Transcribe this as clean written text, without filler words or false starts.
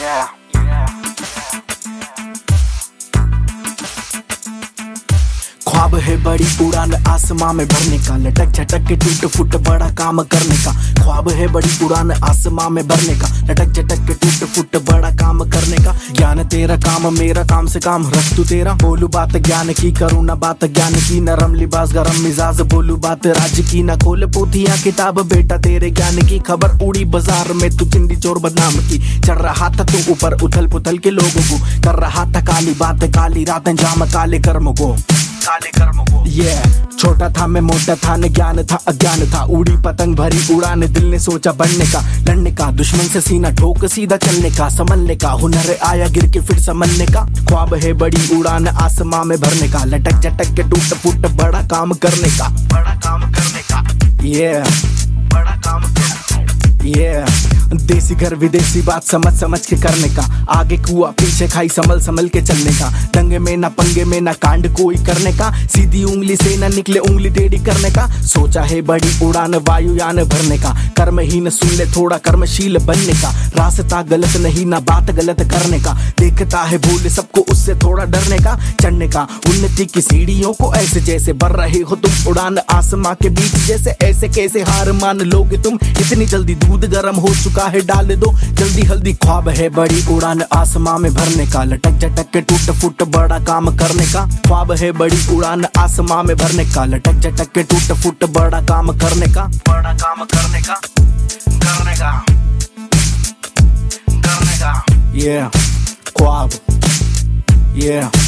Yeah. ख्वाब है बड़ी उड़ान आसमां में भरने का, लटक झटक के टूट फुट बड़ा काम करने का। ख्वाब है बड़ी उड़ान आसमां में भरने का, लटक झटक के टूट फुट बड़ा काम करने का। ज्ञान तेरा काम मेरा काम से काम रख तू तेरा, बोलू बात ज्ञान की करूँ ना बात ज्ञान की। नरम लिबास गरम मिजाज बोलू बात राज की, ना खोल पोथियां किताब बेटा तेरे ज्ञान की। खबर उड़ी बाजार में तू चिंदी चोर बदनाम की, चढ़ रहा था तू ऊपर उथल पुथल के लोगों को, कर रहा था काली बात काली रात अंजाम काले कर्म को। छोटा था मैं मोटा था न ज्ञान था अज्ञान था, उड़ी पतंग भरी उड़ान दिल ने सोचा बढ़ने का, लड़ने का दुश्मन से सीना ठोक सीधा चलने का, संभलने का हुनर आया गिर के फिर संभलने का। ख्वाब है बड़ी उड़ान आसमां में भरने का, लटक झटक के टूट फुट बड़ा काम करने का, बड़ा काम करने का। बड़ा काम देसी घर विदेशी बात समझ समझ के करने का, आगे कुआ पीछे खाई संभल संभल के चलने का। दंगे में ना पंगे में ना कांड कोई करने का, सीधी उंगली से ना निकले उंगली टेढ़ी करने का। सोचा है बड़ी उड़ान वायुयान भरने का, कर्महीन सुन ले थोड़ा कर्मशील बनने का। रास्ता गलत नहीं ना बात गलत करने का, देखता है भूल सबको उससे थोड़ा डरने का। चढ़ने का उन्नति की सीढ़ियों को ऐसे जैसे बढ़ रहे हो तुम, उड़ान आसमां के बीच जैसे ऐसे कैसे हार मान लोगे तुम। इतनी जल्दी दूध गर्म हो चुका है डाल दो जल्दी हल्दी। ख्वाब है बड़ी उड़ान आसमां में भरने का, लटक झटक के टूट फुट बड़ा काम करने का। ख्वाब है बड़ी उड़ान आसमां में भरने का, लटक झटक के टूट फुट बड़ा काम करने का, बड़ा काम करने का, करने का, करने का। ख्वाब